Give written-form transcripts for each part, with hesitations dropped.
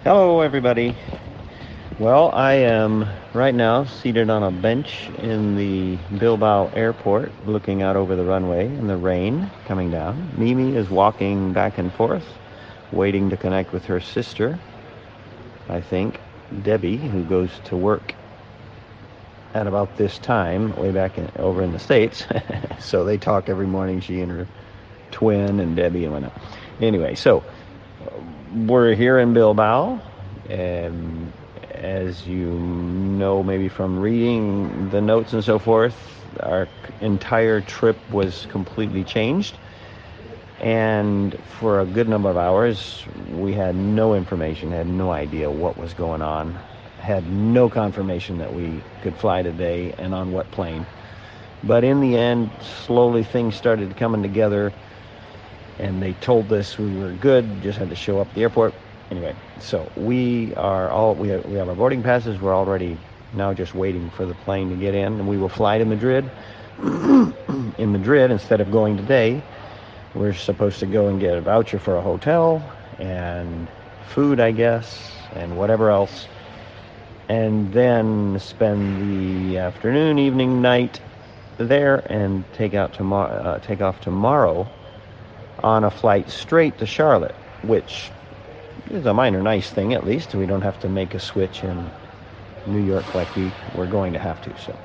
Hello, everybody. Well, I am right now seated on a bench in the Bilbao airport looking out over the runway and the rain coming down. Mimi is walking back and forth, waiting to connect with her sister, I think, Debbie, who goes to work at about this time, way back over in the States. So they talk every morning, she and her twin and Debbie and whatnot. Anyway, so we're here in Bilbao, and as you know, maybe from reading the notes and so forth, our entire trip was completely changed. And for a good number of hours, we had no information, had no idea what was going on, had no confirmation that we could fly today and on what plane. But in the end, slowly things started coming together, and they told us we were good, just had to show up at the airport. Anyway, so we have our boarding passes. We're already now just waiting for the plane to get in, and we will fly to Madrid. In Madrid, instead of going today, we're supposed to go and get a voucher for a hotel and food, I guess, and whatever else, and then spend the afternoon, evening, night there, and take off tomorrow on a flight straight to Charlotte, which is a minor nice thing. At least we don't have to make a switch in New York like we're going to have to. So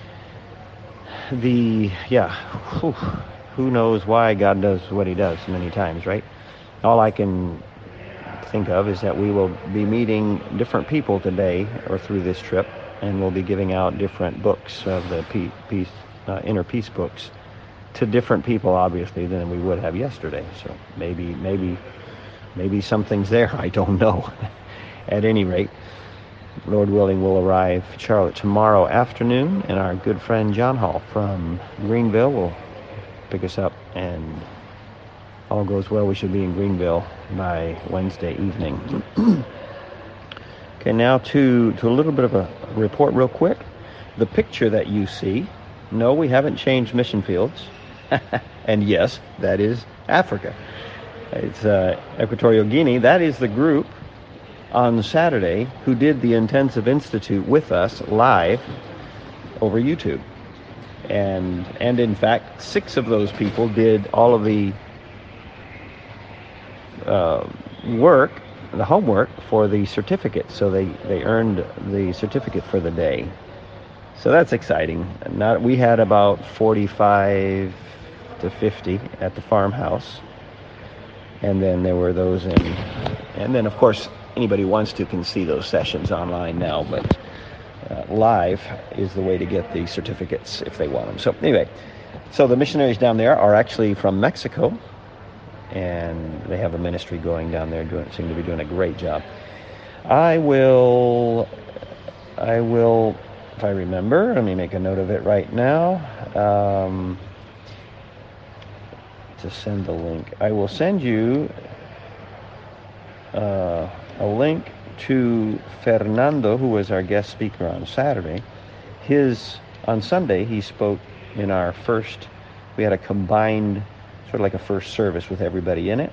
who knows why God does what he does many times, right? All I can think of is that we will be meeting different people today or through this trip, and we'll be giving out different books of the Inner Peace books to different people, obviously, than we would have yesterday. So maybe something's there. I don't know. At any rate, Lord willing, we'll arrive in Charlotte tomorrow afternoon, and our good friend John Hall from Greenville will pick us up, and all goes well, we should be in Greenville by Wednesday evening. Okay, now to a little bit of a report real quick. The picture that you see, no, we haven't changed mission fields. And yes, that is Africa. It's Equatorial Guinea. That is the group on Saturday who did the Intensive Institute with us live over YouTube. And in fact, 6 of those people did all of the homework for the certificate. So they earned the certificate for the day. So that's exciting. We had about 45 to 50 at the farmhouse. And then there were those and then of course anybody who wants to can see those sessions online now, but live is the way to get the certificates if they want them. So anyway, so the missionaries down there are actually from Mexico, and they have a ministry going down there, seem to be doing a great job. I will, if I remember, let me make a note of it right now, to send the link. I will send you a link to Fernando, who was our guest speaker on Saturday. On Sunday, he spoke in we had a combined, sort of like a first service with everybody in it.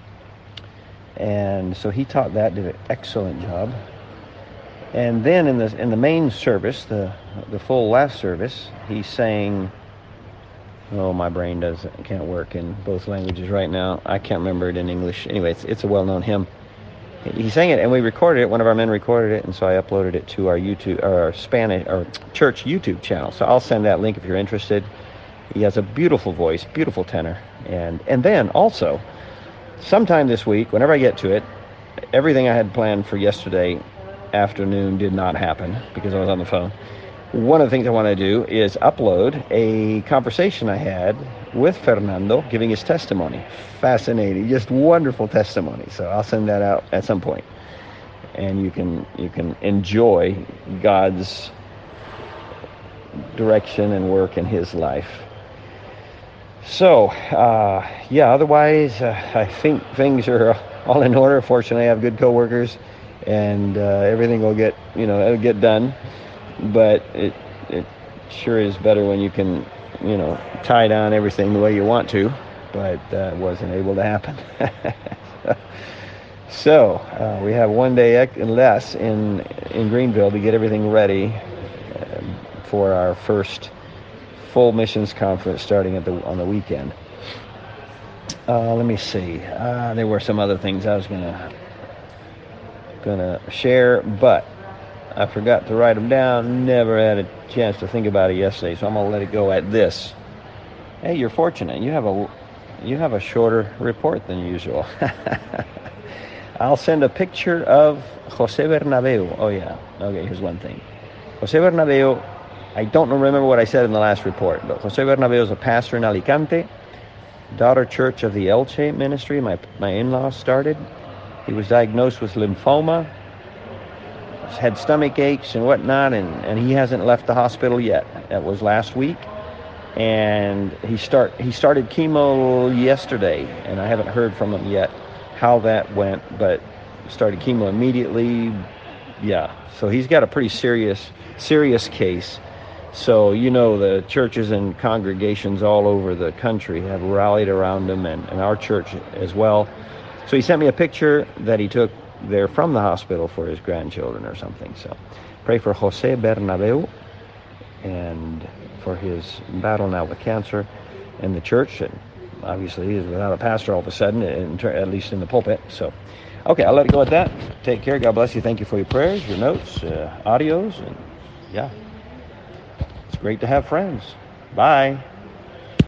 And so he taught that, did an excellent job. And then in the main service, the full last service, he sang, oh, my brain can't work in both languages right now. I can't remember it in English. Anyway, it's a well-known hymn. He sang it, and we recorded it. One of our men recorded it, and so I uploaded it to our YouTube, our Spanish, or church YouTube channel. So I'll send that link if you're interested. He has a beautiful voice, beautiful tenor, and then also, sometime this week, whenever I get to it, everything I had planned for yesterday afternoon did not happen because I was on the phone. One of the things I want to do is upload a conversation I had with Fernando giving his testimony. Fascinating, just wonderful testimony. So I'll send that out at some point, and you can enjoy God's direction and work in his life. So otherwise I think things are all in order. Fortunately, I have good coworkers, and everything will it'll get done. But it sure is better when you can, tie down everything the way you want to, but that wasn't able to happen. So we have one day less in Greenville to get everything ready for our first full missions conference starting on the weekend. Let me see. There were some other things I was gonna share, but I forgot to write them down. Never had a chance to think about it yesterday, so I'm gonna let it go at this. Hey, you're fortunate. You have a shorter report than usual. I'll send a picture of Jose Bernabeu. Oh yeah. Okay, here's one thing. Jose Bernabeu, I don't remember what I said in the last report, but Jose Bernabeu is a pastor in Alicante, daughter church of the Elche ministry my in-laws started. He was diagnosed with lymphoma, had stomach aches and whatnot, and he hasn't left the hospital yet. That was last week. And he started chemo yesterday, and I haven't heard from him yet how that went, but started chemo immediately. Yeah, so he's got a pretty serious case. So, the churches and congregations all over the country have rallied around him, and our church as well. So he sent me a picture that he took there from the hospital for his grandchildren or something. So pray for Jose Bernabeu and for his battle now with cancer and the church. And obviously he is without a pastor all of a sudden, at least in the pulpit. So, okay, I'll let it go at that. Take care. God bless you. Thank you for your prayers, your notes, audios. And yeah, it's great to have friends. Bye.